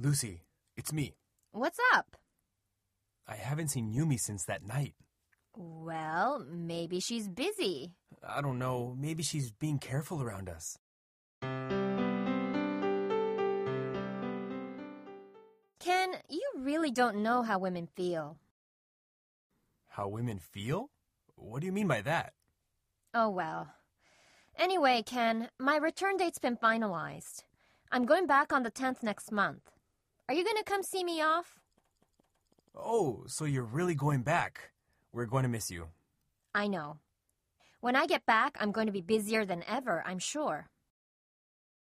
Lucy, it's me. What's up? I haven't seen Yumi since that night. Well, maybe she's busy. I don't know. Maybe she's being careful around us. Ken, you really don't know how women feel. How women feel? What do you mean by that? Oh, well. Anyway, Ken, my return date's been finalized. I'm going back on the 10th next month. Are you going to come see me off? Oh, so you're really going back. We're going to miss you. I know. When I get back, I'm going to be busier than ever, I'm sure.